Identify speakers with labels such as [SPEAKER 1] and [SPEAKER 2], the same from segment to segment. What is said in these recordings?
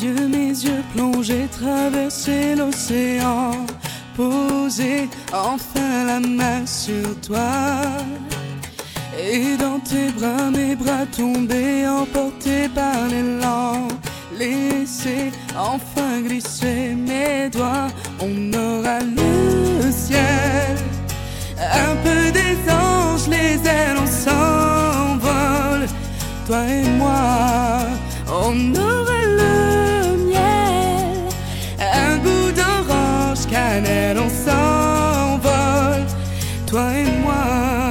[SPEAKER 1] mes yeux plongés, traverser l'océan, poser enfin la main sur toi. Et dans tes bras, mes bras tombés, emportés par l'élan, laisser enfin glisser mes doigts. On aura le ciel, un peu des anges, les ailes, on s'envole. Toi et moi, on aura le miel, un goût d'orange, cannelle, on s'envole. Toi et moi.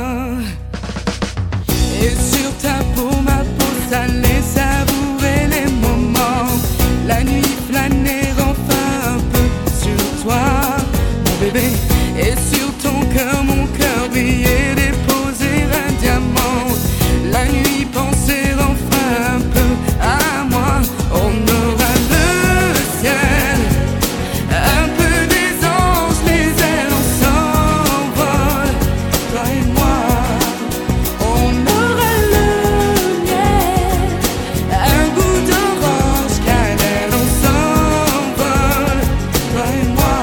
[SPEAKER 1] Et sur ta peau, ma peau salée, savourer les moments. La nuit flâner enfin un peu sur toi, mon bébé. Et sur ton cœur, mon cœur briller, déposer un diamant. La nuit penser enfin un peu à moi. On aura le ciel, un peu des anges, les ailes, on s'envole. Toi et moi. On aura le miel, un goût d'orange, cannelle, on s'envole. Toi et moi.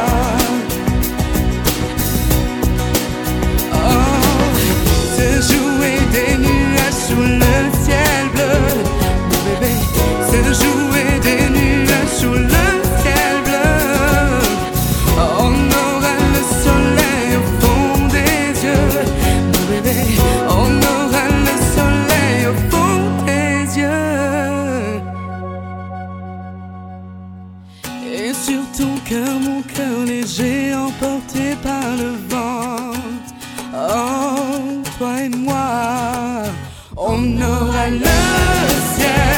[SPEAKER 1] Oh, se jouer des nuages sous le ciel bleu, mon bébé. Se jouer des nuages sous le ciel bleu. On aura le soleil au fond des yeux, mon bébé. On aura le soleil au fond des yeux. Et sur ton cœur, mon cœur léger, emporté par le vent. Oh, toi et moi, on aura le ciel.